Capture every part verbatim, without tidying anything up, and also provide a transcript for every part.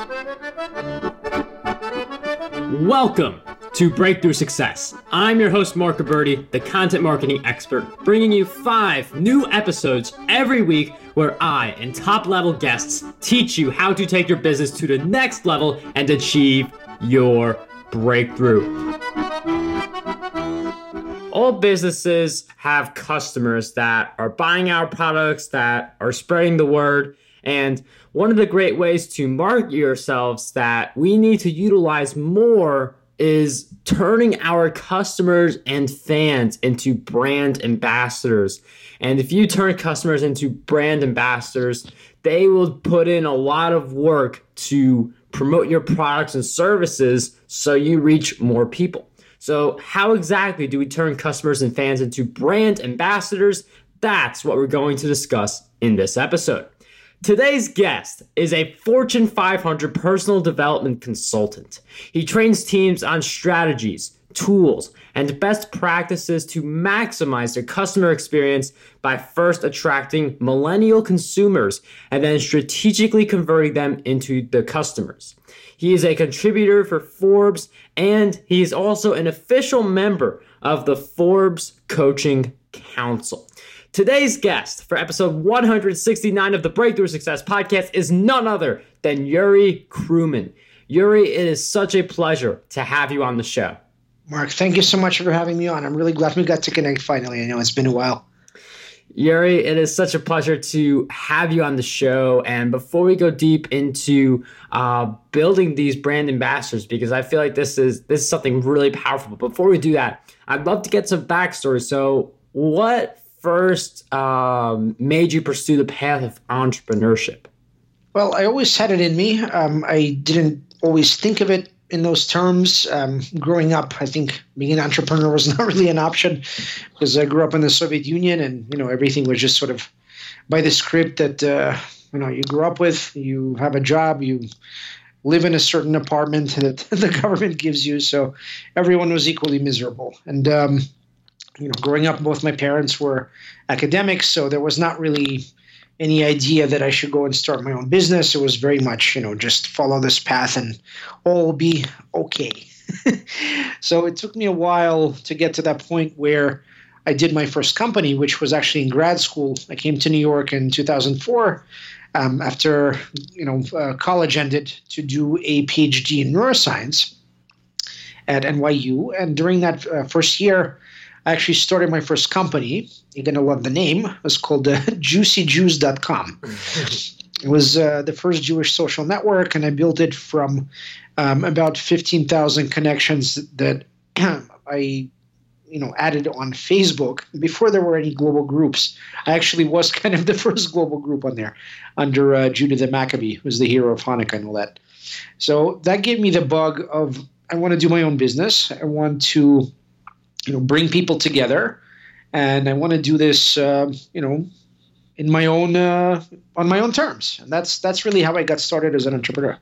Welcome to Breakthrough Success. I'm your host, Mark Roberti, the content marketing expert, bringing you five new episodes every week where I and top-level guests teach you how to take your business to the next level and achieve your breakthrough. All businesses have customers that are buying our products, that are spreading the word, and one of the great ways to market yourselves that we need to utilize more is turning our customers and fans into brand ambassadors. And if you turn customers into brand ambassadors, they will put in a lot of work to promote your products and services so you reach more people. So how exactly do we turn customers and fans into brand ambassadors? That's what we're going to discuss in this episode. Today's guest is a Fortune five hundred personal development consultant. He trains teams on strategies, tools, and best practices to maximize their customer experience by first attracting millennial consumers and then strategically converting them into the customers. He is a contributor for Forbes, and he is also an official member of the Forbes Coaching Council. Today's guest for episode one hundred sixty-nine of the Breakthrough Success podcast is none other than Yuri Kruman. Yuri, it is such a pleasure to have you on the show. Mark, thank you so much for having me on. I'm really glad we got to connect finally. I know it's been a while. Yuri, it is such a pleasure to have you on the show. And before we go deep into uh, building these brand ambassadors, because I feel like this is this is something really powerful. But before we do that, I'd love to get some backstory. So what first um, made you pursue the path of entrepreneurship? Well, I always had it in me. Um, I didn't always think of it in those terms. Um, growing up, I think being an entrepreneur was not really an option because I grew up in the Soviet Union, and you know everything was just sort of by the script that uh, you know you grew up with. You have a job, you live in a certain apartment that the government gives you, so everyone was equally miserable. And um, you know, growing up, both my parents were academics, so there was not really any idea that I should go and start my own business. It was very much, you know, just follow this path and all will be okay. So it took me a while to get to that point where I did my first company, which was actually in grad school. I came to New York in two thousand four um, after, you know, uh, college ended to do a PhD in neuroscience at N Y U. And during that uh, first year, I actually started my first company. You're going to love the name. It was called uh, juicy jews dot com. It was uh, the first Jewish social network, and I built it from um, about fifteen thousand connections that I you know, added on Facebook before there were any global groups. I actually was kind of the first global group on there under uh, Judah the Maccabee, who was the hero of Hanukkah and all that. So that gave me the bug of I want to do my own business. I want to you know, bring people together, and I want to do this, uh, you know, in my own, uh, on my own terms. And that's that's really how I got started as an entrepreneur.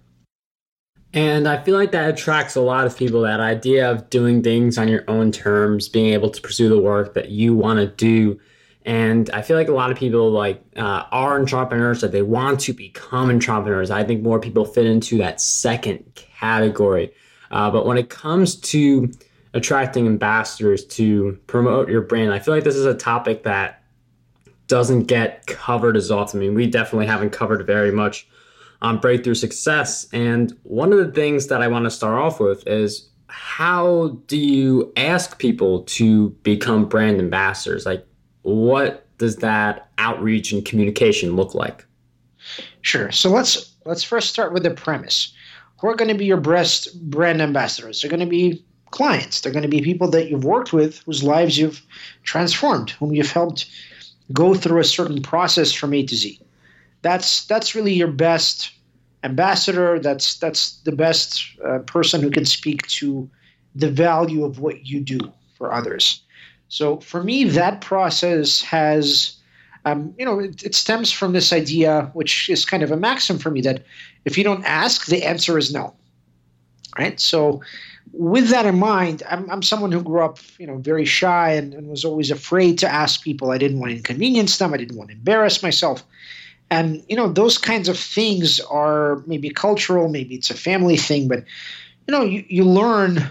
And I feel like that attracts a lot of people, that idea of doing things on your own terms, being able to pursue the work that you want to do. And I feel like a lot of people like uh, are entrepreneurs, that they want to become entrepreneurs. I think more people fit into that second category. Uh, but when it comes to attracting ambassadors to promote your brand, I feel like this is a topic that doesn't get covered as often. I mean, we definitely haven't covered very much on Breakthrough Success. And one of the things that I want to start off with is, how do you ask people to become brand ambassadors? Like, what does that outreach and communication look like? Sure. So let's let's first start with the premise. Who are going to be your best brand ambassadors? They're going to be clients. They're going to be people that you've worked with, whose lives you've transformed, whom you've helped go through a certain process from A to Z. That's that's really your best ambassador. That's that's the best uh, person who can speak to the value of what you do for others. So for me, that process has, um, you know, it, it stems from this idea, which is kind of a maxim for me, that if you don't ask, the answer is no. Right? So with that in mind, I'm, I'm someone who grew up, you know, very shy and, and was always afraid to ask people. I didn't want to inconvenience them. I didn't want to embarrass myself. And, you know, those kinds of things are maybe cultural, maybe it's a family thing, but, you know, you, you learn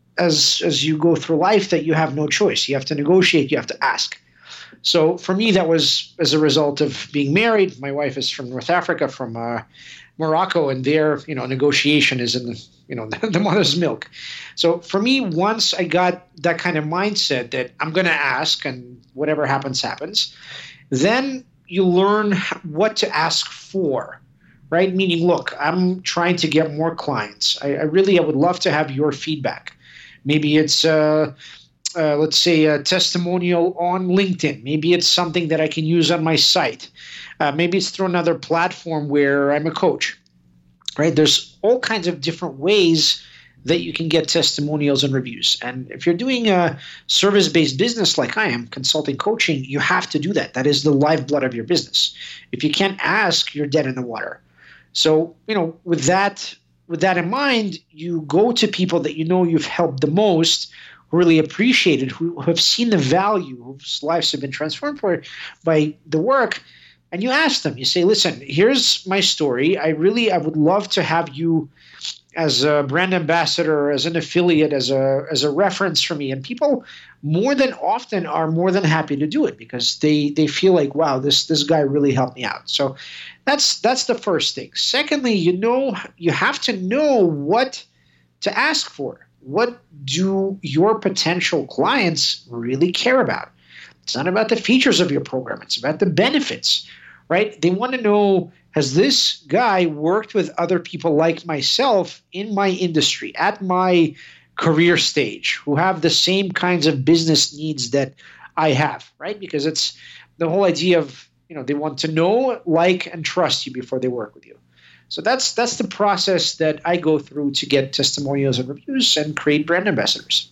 as as you go through life that you have no choice. You have to negotiate, you have to ask. So for me, that was as a result of being married. My wife is from North Africa, from uh, Morocco, and there, you know, negotiation is in the, you know, the mother's milk. So for me, once I got that kind of mindset that I'm going to ask and whatever happens, happens, then you learn what to ask for, right? Meaning, look, I'm trying to get more clients. I, I really, I would love to have your feedback. Maybe it's, uh, uh, let's say, a testimonial on LinkedIn. Maybe it's something that I can use on my site. Uh, maybe it's through another platform where I'm a coach, right? There's all kinds of different ways that you can get testimonials and reviews. And if you're doing a service-based business like I am, consulting, coaching, you have to do that. That is the lifeblood of your business. If you can't ask, you're dead in the water. So, you know, with that, with that in mind, you go to people that you know you've helped the most, who really appreciate it, who have seen the value, whose lives have been transformed for, by the work, and you ask them. You say, listen, here's my story. I really, I would love to have you as a brand ambassador, as an affiliate, as a as a reference for me. And people more than often are more than happy to do it because they they feel like, wow, this this guy really helped me out. So that's that's the first thing. Secondly, you know, you have to know what to ask for. What do your potential clients really care about? It's not about the features of your program. It's about the benefits, right? They want to know, has this guy worked with other people like myself in my industry, at my career stage, who have the same kinds of business needs that I have, right? Because it's the whole idea of, you know, they want to know, like, and trust you before they work with you. So that's that's the process that I go through to get testimonials and reviews and create brand ambassadors.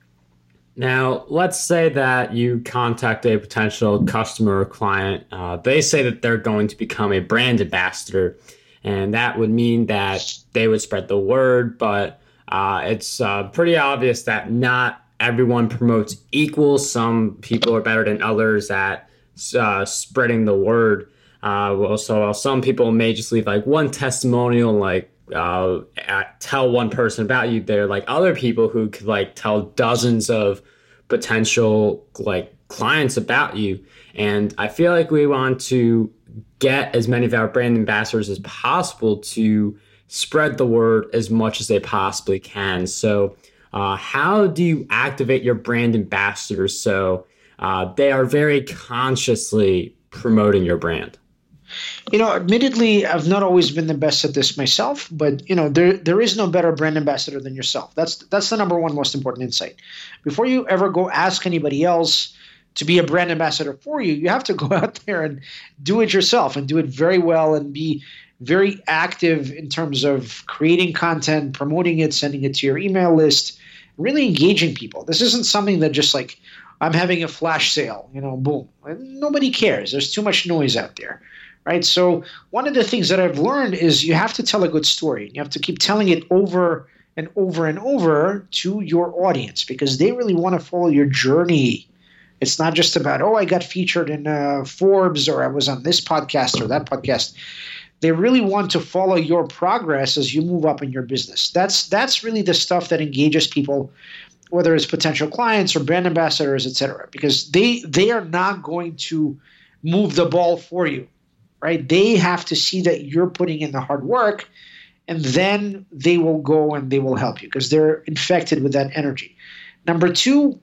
Now, let's say that you contact a potential customer or client. Uh, they say that they're going to become a brand ambassador, and that would mean that they would spread the word, but uh, it's uh, pretty obvious that not everyone promotes equal. Some people are better than others at uh, spreading the word. Uh, well, so some people may just leave like one testimonial, like uh, at, tell one person about you. They're like other people who could like tell dozens of potential like clients about you. And I feel like we want to get as many of our brand ambassadors as possible to spread the word as much as they possibly can. So uh, how do you activate your brand ambassadors so uh, they are very consciously promoting your brand? You know, admittedly, I've not always been the best at this myself, but, you know, there there is no better brand ambassador than yourself. That's that's the number one most important insight. Before you ever go ask anybody else to be a brand ambassador for you, you have to go out there and do it yourself and do it very well and be very active in terms of creating content, promoting it, sending it to your email list, really engaging people. This isn't something that just like, I'm having a flash sale, you know, boom. Nobody cares. There's too much noise out there. Right. So one of the things that I've learned is you have to tell a good story. You have to keep telling it over and over and over to your audience because they really want to follow your journey. It's not just about, oh, I got featured in uh, Forbes or I was on this podcast or that podcast. They really want to follow your progress as you move up in your business. That's that's really the stuff that engages people, whether it's potential clients or brand ambassadors, et cetera, because they they are not going to move the ball for you. Right? They have to see that you're putting in the hard work, and then they will go and they will help you because they're infected with that energy. Number two,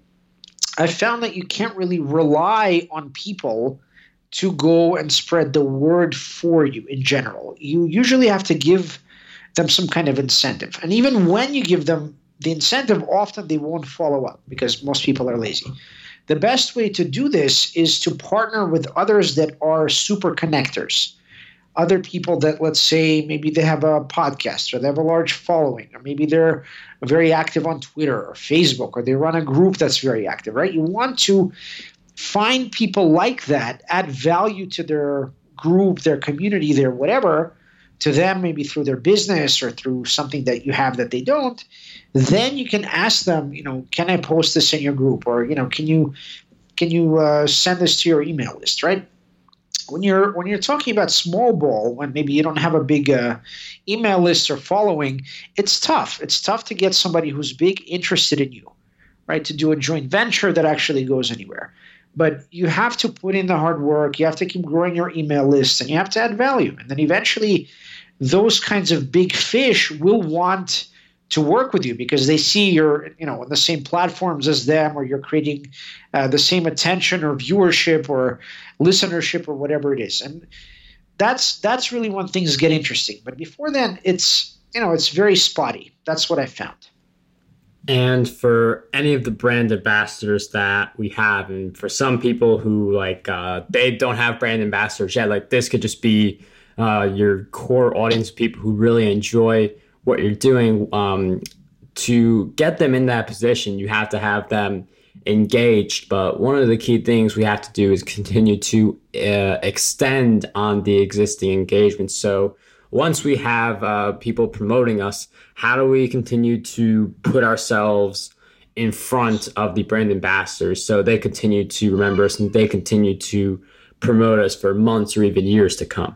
I found that you can't really rely on people to go and spread the word for you in general. You usually have to give them some kind of incentive. And even when you give them the incentive, often they won't follow up because most people are lazy. The best way to do this is to partner with others that are super connectors, other people that, let's say, maybe they have a podcast or they have a large following, or maybe they're very active on Twitter or Facebook, or they run a group that's very active, right? You want to find people like that, add value to their group, their community, their whatever, to them, maybe through their business or through something that you have that they don't. Then you can ask them, you know, can I post this in your group? Or, you know, can you can you uh, send this to your email list, right? when you're when you're talking about small ball, when maybe you don't have a big uh, email list or following, it's tough. It's tough to get somebody who's big interested in you, right? To do a joint venture that actually goes anywhere. But you have to put in the hard work. You have to keep growing your email list, and you have to add value. And then eventually, those kinds of big fish will want to work with you because they see you're, you know, on the same platforms as them, or you're creating uh, the same attention or viewership or listenership or whatever it is. And that's that's really when things get interesting. But before then, it's, you know, it's very spotty. That's what I found. And for any of the brand ambassadors that we have, and for some people who like uh, they don't have brand ambassadors yet, like this could just be uh, your core audience of people who really enjoy what you're doing. Um, to get them in that position, you have to have them engaged. But one of the key things we have to do is continue to uh, extend on the existing engagement. So once we have uh, people promoting us, how do we continue to put ourselves in front of the brand ambassadors so they continue to remember us and they continue to promote us for months or even years to come?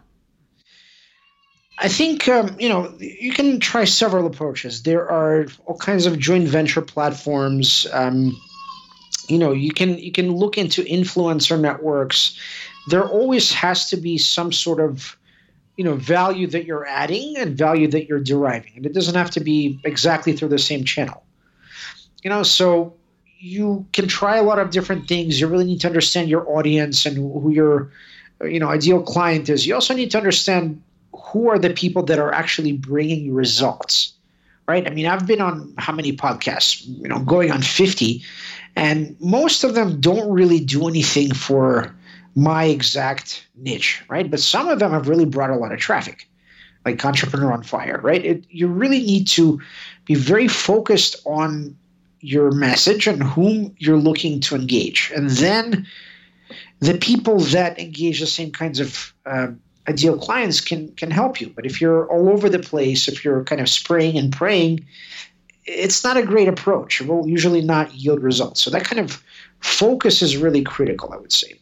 I think, um, you know, you can try several approaches. There are all kinds of joint venture platforms. Um, you know, you can you can look into influencer networks. There always has to be some sort of, you know, value that you're adding and value that you're deriving. And it doesn't have to be exactly through the same channel. You know, so you can try a lot of different things. You really need to understand your audience and who your, you know, ideal client is. You also need to understand who are the people that are actually bringing you results, right? I mean, I've been on how many podcasts, you know, going on fifty, and most of them don't really do anything for my exact niche, right? But some of them have really brought a lot of traffic, like Entrepreneur on Fire, right? It, you really need to be very focused on your message and whom you're looking to engage. And then the people that engage the same kinds of uh, ideal clients can can help you. But if you're all over the place, if you're kind of spraying and praying, it's not a great approach. It will usually not yield results. So that kind of focus is really critical, I would say.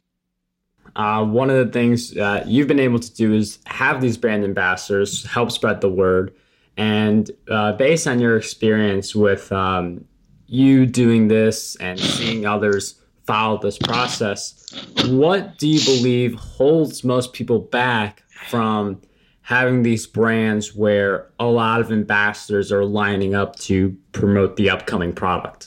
Uh, one of the things that you've been able to do is have these brand ambassadors help spread the word. And uh, based on your experience with um, you doing this and seeing others follow this process, what do you believe holds most people back from having these brands where a lot of ambassadors are lining up to promote the upcoming product?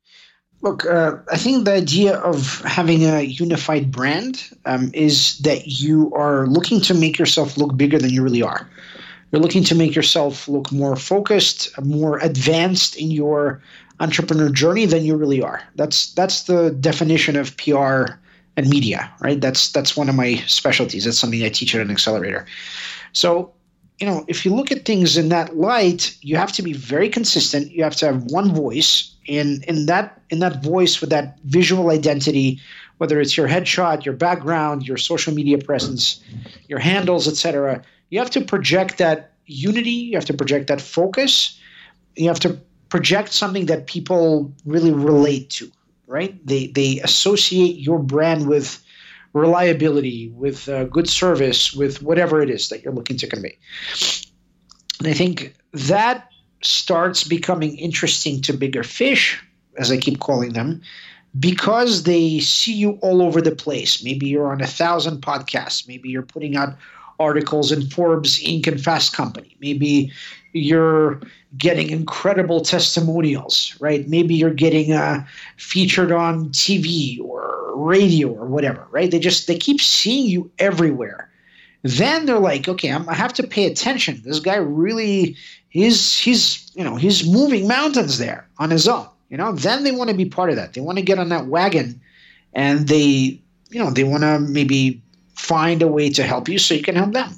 Look, uh, I think the idea of having a unified brand um, is that you are looking to make yourself look bigger than you really are. You're looking to make yourself look more focused, more advanced in your entrepreneur journey than you really are. That's that's the definition of P R and media, right? That's that's one of my specialties. That's something I teach at an accelerator. So, you know, if you look at things in that light, you have to be very consistent. You have to have one voice. In in that in that voice with that visual identity, whether it's your headshot, your background, your social media presence, your handles, et cetera, you have to project that unity. You have to project that focus. You have to project something that people really relate to, right? They they associate your brand with reliability, with uh, good service, with whatever it is that you're looking to convey. And I think that starts becoming interesting to bigger fish, as I keep calling them, because they see you all over the place. Maybe you're on a thousand podcasts. Maybe you're putting out articles in Forbes, Inc, and Fast Company. Maybe you're getting incredible testimonials, right? Maybe you're getting uh, featured on T V or radio or whatever, right? They just, they keep seeing you everywhere. Then they're like, okay, I'm, I have to pay attention. This guy really, he's, he's, you know, he's moving mountains there on his own, you know? Then they want to be part of that. They want to get on that wagon, and they, you know, they want to maybe find a way to help you so you can help them.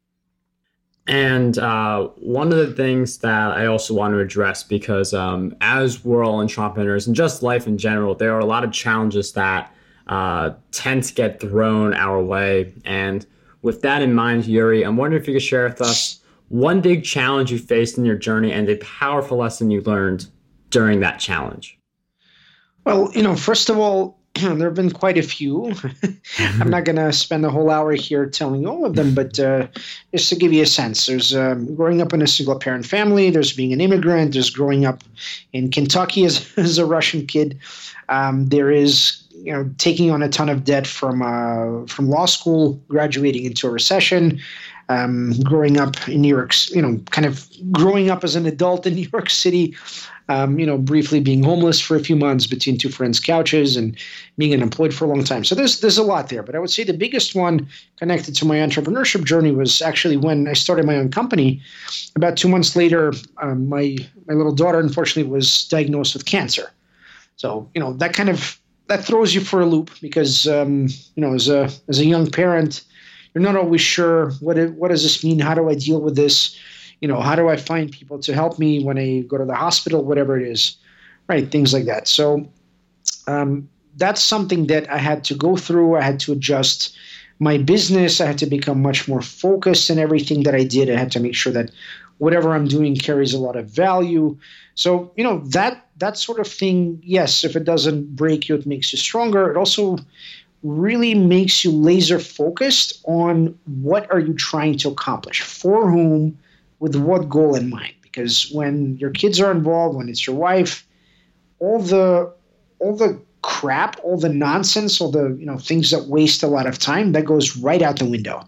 And uh, one of the things that I also want to address, because um, as we're all entrepreneurs and just life in general, there are a lot of challenges that uh, tend to get thrown our way. And with that in mind, Yuri, I'm wondering if you could share with us one big challenge you faced in your journey and a powerful lesson you learned during that challenge. Well, you know, first of all, there have been quite a few. I'm not going to spend a whole hour here telling all of them, but uh, just to give you a sense, there's um, growing up in a single-parent family, there's being an immigrant, there's growing up in Kentucky as, as a Russian kid, um, there is you know taking on a ton of debt from uh, from law school, graduating into a recession, um, growing up in New York, you know, kind of growing up as an adult in New York City. Um, you know, briefly being homeless for a few months between two friends' couches and being unemployed for a long time. So there's there's a lot there. But I would say the biggest one connected to my entrepreneurship journey was actually when I started my own company. About two months later, um, my my little daughter, unfortunately, was diagnosed with cancer. So, you know, that kind of that throws you for a loop because, um, you know, as a as a young parent, you're not always sure what it, what does this mean? How do I deal with this? You know, how do I find people to help me when I go to the hospital, whatever it is, right? Things like that. So um, that's something that I had to go through. I had to adjust my business. I had to become much more focused in everything that I did. I had to make sure that whatever I'm doing carries a lot of value. So, you know, that that sort of thing, yes, if it doesn't break you, it makes you stronger. It also really makes you laser focused on what are you trying to accomplish, for whom, with what goal in mind. Because when your kids are involved, when it's your wife, all the all the crap, all the nonsense, all the you know things that waste a lot of time, that goes right out the window.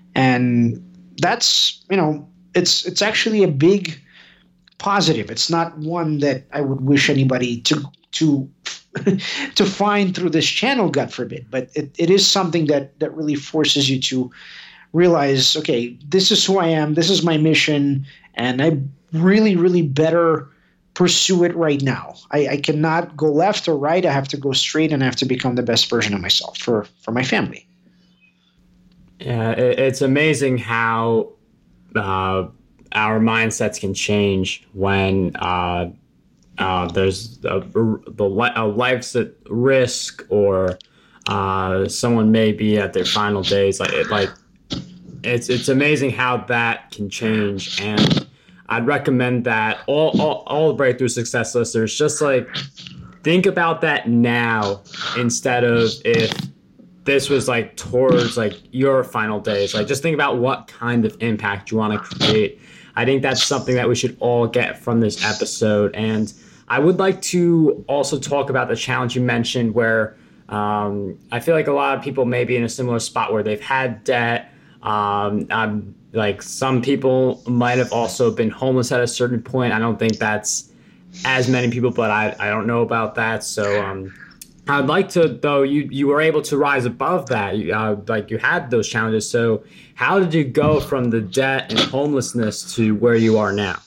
And that's, you know, it's it's actually a big positive. It's not one that I would wish anybody to to to find through this channel, God forbid. But it, it is something that that really forces you to realize, okay, this is who I am, this is my mission, and I really, really better pursue it right now. I, I cannot go left or right. I have to go straight, and I have to become the best version of myself for, for my family. Yeah, it, it's amazing how uh, our mindsets can change when uh, uh, there's a, the a life's at risk, or uh, someone may be at their final days. Like it, like. It's it's amazing how that can change, and I'd recommend that all all, all the Breakthrough Success listeners just like think about that now instead of if this was like towards like your final days. Like just think about what kind of impact you want to create. I think that's something that we should all get from this episode. And I would like to also talk about the challenge you mentioned, where um, I feel like a lot of people may be in a similar spot where they've had debt. Um, I'm like some people might have also been homeless at a certain point. I don't think that's as many people, but I, I don't know about that. So um, I'd like to, though, you, you were able to rise above that. You, uh, like you had those challenges. So how did you go from the debt and homelessness to where you are now?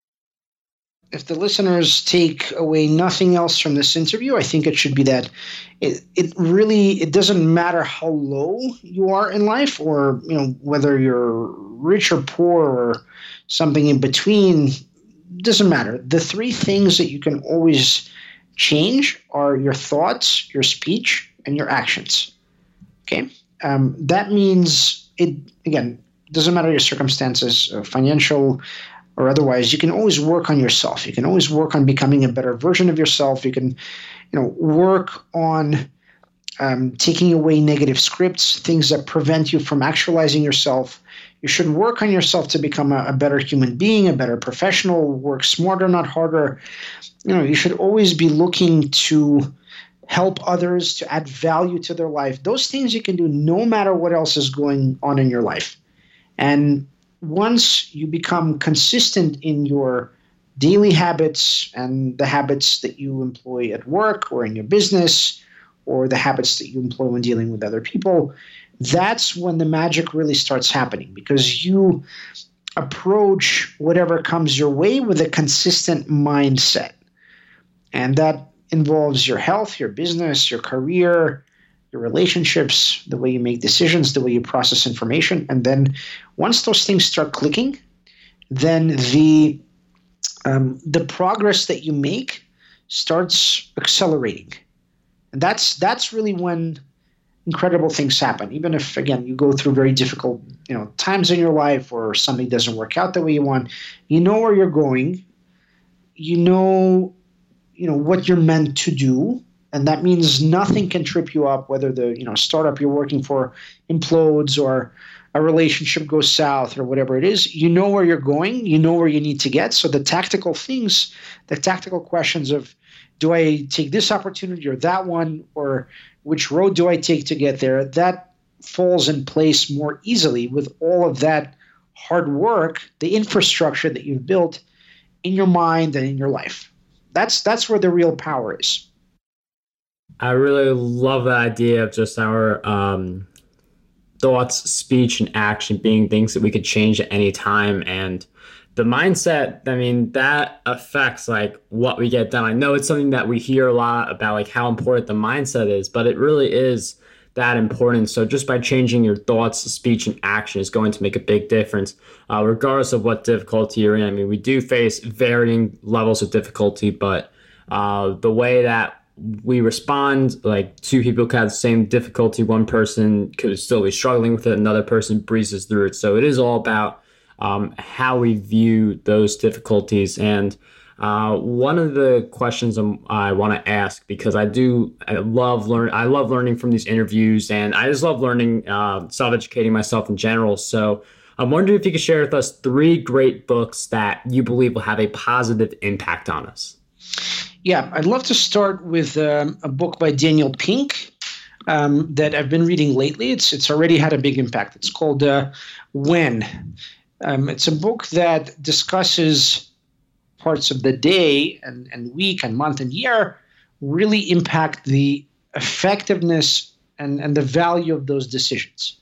If the listeners take away nothing else from this interview, I think it should be that it, it really, it doesn't matter how low you are in life, or, you know, whether you're rich or poor or something in between, doesn't matter. The three things that you can always change are your thoughts, your speech, and your actions. Okay. Um, that means it, again, doesn't matter your circumstances, uh, financial, or otherwise, you can always work on yourself. You can always work on becoming a better version of yourself. You can, you know, work on um, taking away negative scripts, things that prevent you from actualizing yourself. You should work on yourself to become a, a better human being, a better professional, work smarter, not harder. You know, you should always be looking to help others, to add value to their life. Those things you can do no matter what else is going on in your life. And once you become consistent in your daily habits and the habits that you employ at work or in your business, or the habits that you employ when dealing with other people, that's when the magic really starts happening, because you approach whatever comes your way with a consistent mindset. And that involves your health, your business, your career, your relationships, the way you make decisions, the way you process information. And then once those things start clicking, then the um, the progress that you make starts accelerating. And that's that's really when incredible things happen. Even if, again, you go through very difficult, you know, times in your life, or something doesn't work out the way you want, you know where you're going, you know, you know what you're meant to do, And that means nothing can trip you up, whether the you know startup you're working for implodes or a relationship goes south or whatever it is. You know where you're going. You know where you need to get. So the tactical things, the tactical questions of, do I take this opportunity or that one, or which road do I take to get there, that falls in place more easily with all of that hard work, the infrastructure that you've built in your mind and in your life. That's that's where the real power is. I really love the idea of just our um, thoughts, speech, and action being things that we could change at any time. And the mindset, I mean, that affects like what we get done. I know it's something that we hear a lot about, like how important the mindset is, but it really is that important. So just by changing your thoughts, speech, and action is going to make a big difference, uh, regardless of what difficulty you're in. I mean, we do face varying levels of difficulty, but uh, the way that we respond, like two people could have the same difficulty. One person could still be struggling with it. Another person breezes through it. So it is all about um, how we view those difficulties. And uh, one of the questions I'm, I want to ask, because I do, I love learn, I love learning from these interviews, and I just love learning, uh, self-educating myself in general. So I'm wondering if you could share with us three great books that you believe will have a positive impact on us. Yeah, I'd love to start with um, a book by Daniel Pink um, that I've been reading lately. It's it's already had a big impact. It's called uh, When. Um, it's a book that discusses parts of the day and, and week and month and year really impact the effectiveness and, and the value of those decisions.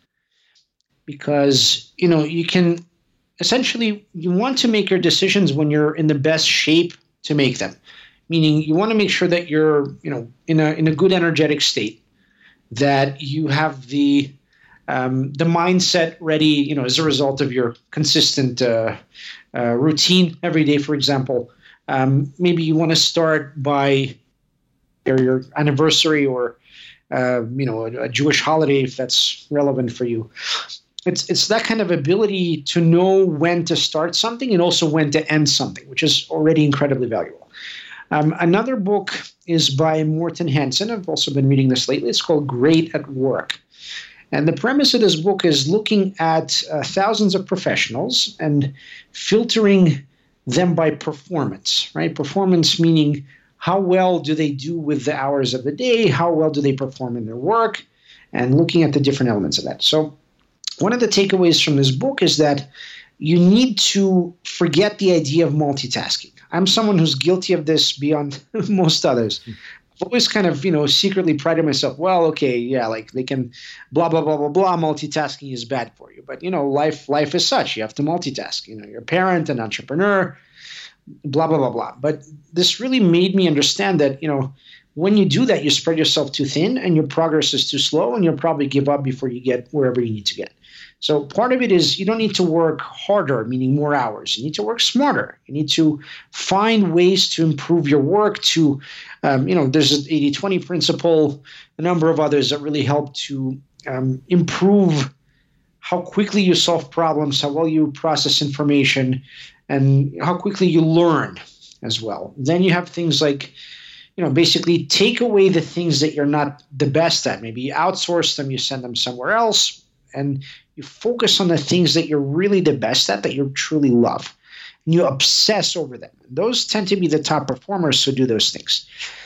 Because, you know, you can essentially, you want to make your decisions when you're in the best shape to make them. Meaning you want to make sure that you're, you know, in a in a good energetic state, that you have the um, the mindset ready, you know, as a result of your consistent uh, uh, routine every day. For example, um, maybe you want to start by your, your anniversary or uh, you know a, a Jewish holiday if that's relevant for you. It's it's that kind of ability to know when to start something and also when to end something, which is already incredibly valuable. Um, another book is by Morten Hansen. I've also been reading this lately. It's called Great at Work. And the premise of this book is looking at uh, thousands of professionals and filtering them by performance, right? Performance meaning how well do they do with the hours of the day? How well do they perform in their work? And looking at the different elements of that. So one of the takeaways from this book is that you need to forget the idea of multitasking. I'm someone who's guilty of this beyond most others. I've always kind of, you know, secretly prided myself, well, okay, yeah, like they can blah, blah, blah, blah, blah, multitasking is bad for you. But, you know, life life is such. You have to multitask. You know, you're a parent, an entrepreneur, blah, blah, blah, blah. But this really made me understand that, you know, when you do that, you spread yourself too thin and your progress is too slow and you'll probably give up before you get wherever you need to get. So part of it is you don't need to work harder, meaning more hours. You need to work smarter. You need to find ways to improve your work to, um, you know, there's an eighty twenty principle, a number of others that really help to um, improve how quickly you solve problems, how well you process information, and how quickly you learn as well. Then you have things like, you know, basically take away the things that you're not the best at. Maybe you outsource them, you send them somewhere else, and you focus on the things that you're really the best at, that you truly love. And you obsess over them. Those tend to be the top performers who do those things.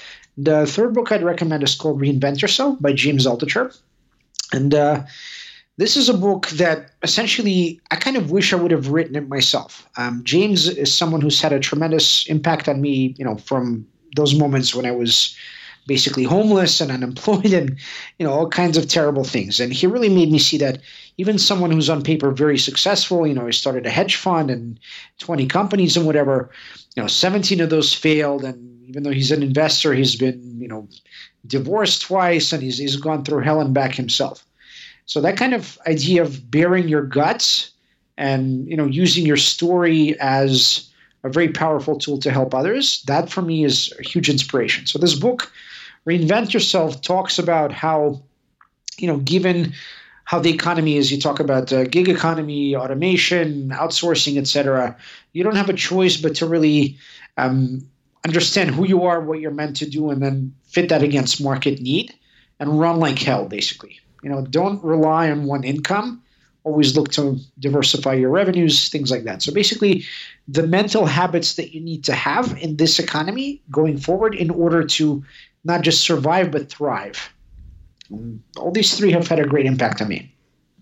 The third book I'd recommend is called Reinvent Yourself by James Altucher. And uh, this is a book that essentially I kind of wish I would have written it myself. Um, James is someone who's had a tremendous impact on me, you know, from those moments when I was basically homeless and unemployed and, you know, all kinds of terrible things. And he really made me see that even someone who's on paper very successful, you know, he started a hedge fund and twenty companies and whatever, you know, seventeen of those failed. And even though he's an investor, he's been, you know, divorced twice and he's, he's gone through hell and back himself. So that kind of idea of bearing your guts and, you know, using your story as a very powerful tool to help others, that for me is a huge inspiration. So this book, Reinvent Yourself, talks about how, you know, given how the economy is, you talk about uh, gig economy, automation, outsourcing, et cetera, you don't have a choice but to really um, understand who you are, what you're meant to do, and then fit that against market need and run like hell, basically. You know, don't rely on one income. Always look to diversify your revenues, things like that. So basically, the mental habits that you need to have in this economy going forward in order to not just survive, but thrive. All these three have had a great impact on me.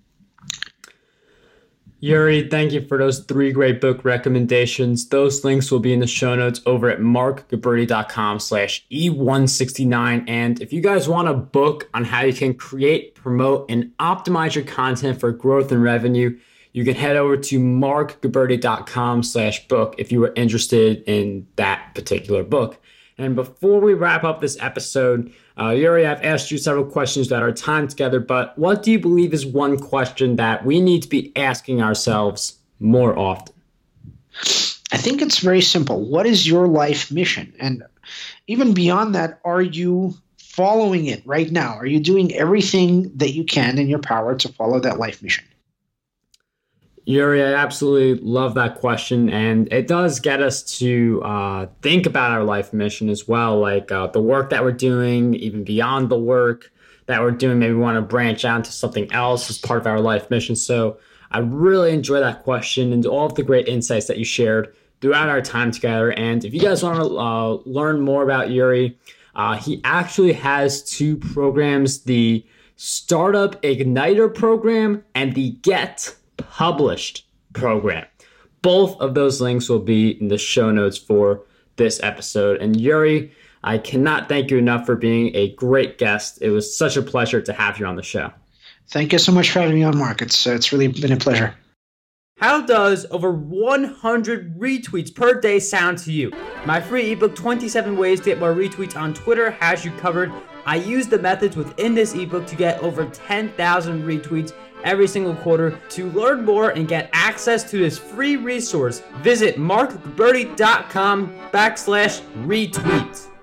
Yuri, thank you for those three great book recommendations. Those links will be in the show notes over at markgabberty.com slash E169. And if you guys want a book on how you can create, promote, and optimize your content for growth and revenue, you can head over to markgabberty.com slash book if you are interested in that particular book. And before we wrap up this episode, uh, Yuri, I've asked you several questions that are time together, but what do you believe is one question that we need to be asking ourselves more often? I think it's very simple. What is your life mission? And even beyond that, are you following it right now? Are you doing everything that you can in your power to follow that life mission? Yuri, I absolutely love that question, and it does get us to uh, think about our life mission as well, like uh, the work that we're doing, even beyond the work that we're doing. Maybe we want to branch out into something else as part of our life mission. So I really enjoy that question and all of the great insights that you shared throughout our time together. And if you guys want to uh, learn more about Yuri, uh, he actually has two programs, the Startup Igniter program and the Get Published program. Both of those links will be in the show notes for this episode. And Yuri, I cannot thank you enough for being a great guest. It was such a pleasure to have you on the show. Thank you so much for having me on, Mark. It's, uh, it's really been a pleasure. How does over one hundred retweets per day sound to you? My free ebook, twenty-seven Ways to Get More Retweets on Twitter, has you covered. I use the methods within this ebook to get over ten thousand retweets every single quarter. To learn more and get access to this free resource, visit markgabberty.com backslash retweets.